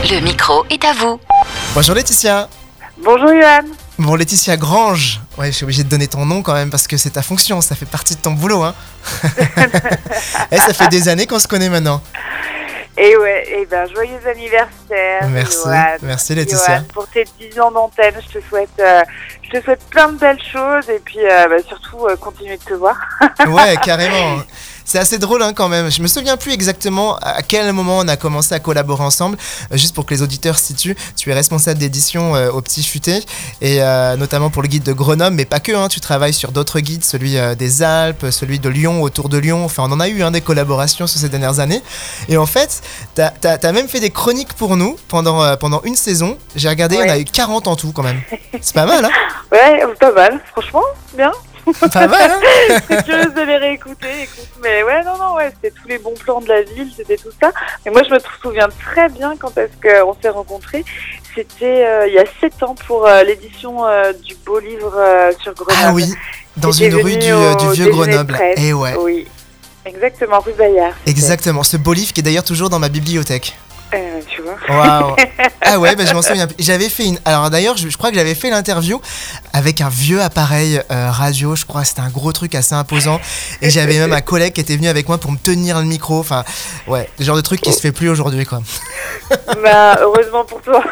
Le micro est à vous. Bonjour Laetitia. Bonjour Johan. Bon, Laetitia Grange. Ouais, je suis obligée de donner ton nom quand même parce que c'est ta fonction, ça fait partie de ton boulot, hein. Ça fait des années qu'on se connaît maintenant. Et ouais, joyeux anniversaire. Merci, Johan. merci Laetitia. Johan, pour tes 10 ans d'antenne, je te souhaite plein de belles choses et puis surtout continuer de te voir. Ouais, carrément. C'est assez drôle quand même. Je me souviens plus exactement à quel moment on a commencé à collaborer ensemble. Juste pour que les auditeurs se situent, tu es responsable d'édition au Petit Futé et notamment pour le guide de Grenoble, mais pas que. Tu travailles sur d'autres guides, celui des Alpes, celui de Lyon, autour de Lyon. Enfin, on en a eu des collaborations sur ces dernières années. Et en fait, t'as même fait des chroniques pour nous pendant une saison. J'ai regardé, ouais. On a eu 40 en tout quand même. C'est pas mal, hein? Ouais, pas mal. Franchement, bien. Pas mal, hein? Je suis curieuse de les réécouter, mais ouais, c'était tous les bons plans de la ville, c'était tout ça. Mais moi, je me souviens très bien quand est-ce qu'on s'est rencontrés. C'était il y a 7 ans pour l'édition du beau livre sur Grenoble. Ah oui, dans C'était une rue du vieux Grenoble. Et ouais. Oui, exactement, rue Bayard. Exactement, ce beau livre qui est d'ailleurs toujours dans ma bibliothèque. Tu vois. Waouh. Ah ouais, je m'en souviens. J'avais fait alors d'ailleurs, je crois que j'avais fait l'interview avec un vieux appareil radio, je crois, c'était un gros truc assez imposant. Et j'avais même un collègue qui était venu avec moi pour me tenir le micro. Enfin, ouais, le genre de truc qui se fait plus aujourd'hui, quoi. Heureusement pour toi.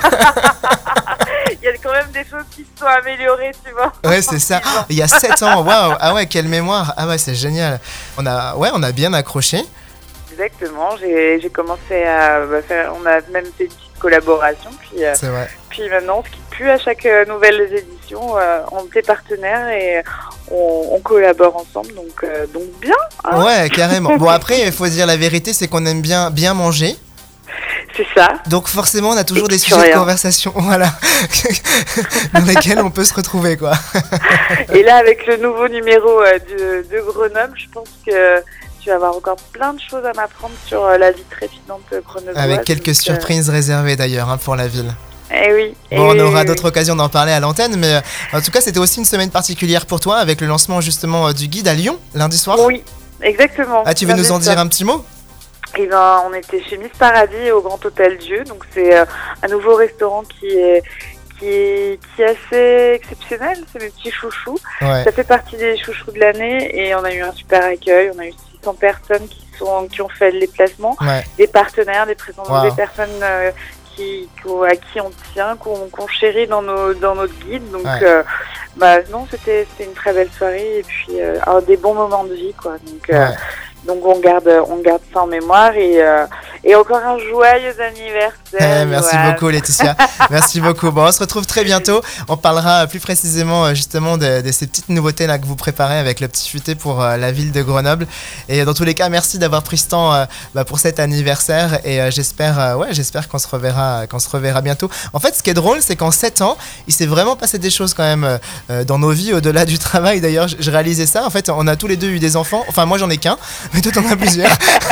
Il y a quand même des choses qui se sont améliorées, tu vois. Ouais, c'est ça. Il y a 7 ans, waouh. Ah ouais, quelle mémoire. Ah ouais, c'est génial. On a bien accroché. Exactement, j'ai commencé à faire, on a même fait une petite collaboration, c'est vrai. Puis maintenant on se quitte plus à chaque nouvelle édition, on était partenaires et on collabore ensemble, donc bien. Hein. Ouais, carrément. Bon après, il faut dire la vérité, c'est qu'on aime bien manger. C'est ça. Donc forcément, on a toujours des sujets de conversation, voilà, dans lesquels on peut se retrouver, quoi. Et là, avec le nouveau numéro de Grenoble, je pense que tu vas avoir encore plein de choses à m'apprendre sur la vie trépidante grenobloise. Avec quelques surprises réservées d'ailleurs pour la ville. Eh oui. Bon, on aura d'autres occasions d'en parler à l'antenne, mais en tout cas, c'était aussi une semaine particulière pour toi, avec le lancement justement du guide à Lyon, lundi soir. Oui, exactement. Ah, tu veux nous en dire un petit mot ? Eh ben, on était chez Miss Paradis au Grand Hôtel Dieu, donc c'est un nouveau restaurant qui est assez exceptionnel, c'est mes petits chouchous. Ouais. Ça fait partie des chouchous de l'année et on a eu un super accueil, on a eu 600 personnes qui ont fait le déplacement, des partenaires, des présents, des personnes à qui on tient, qu'on chérit dans notre guide. Donc non, c'était une très belle soirée et puis des bons moments de vie, quoi. Donc on garde ça en mémoire et encore un joyeux anniversaire. Merci beaucoup Laetitia, merci beaucoup. Bon, on se retrouve très bientôt, on parlera plus précisément justement de ces petites nouveautés là que vous préparez avec le Petit Futé pour la ville de Grenoble. Et dans tous les cas, merci d'avoir pris ce temps pour cet anniversaire et j'espère qu'on se reverra bientôt. En fait, ce qui est drôle, c'est qu'en 7 ans, il s'est vraiment passé des choses quand même dans nos vies au-delà du travail. D'ailleurs, je réalisais ça, en fait, on a tous les deux eu des enfants, enfin moi j'en ai qu'un. Mais toi, t'en as plusieurs.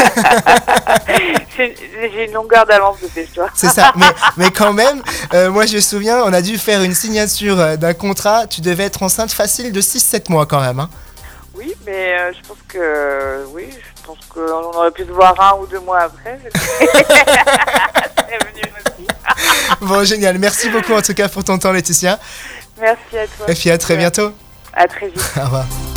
J'ai une longueur d'avance de tes choix. C'est ça, mais quand même, moi je me souviens, on a dû faire une signature d'un contrat. Tu devais être enceinte facile de 6-7 mois quand même. Hein. Oui, mais je pense qu'on aurait pu se voir 1 ou 2 mois après. C'est venu aussi. Bon, génial. Merci beaucoup en tout cas pour ton temps, Laetitia. Merci à toi. Et puis à très bientôt. À très vite. Au revoir.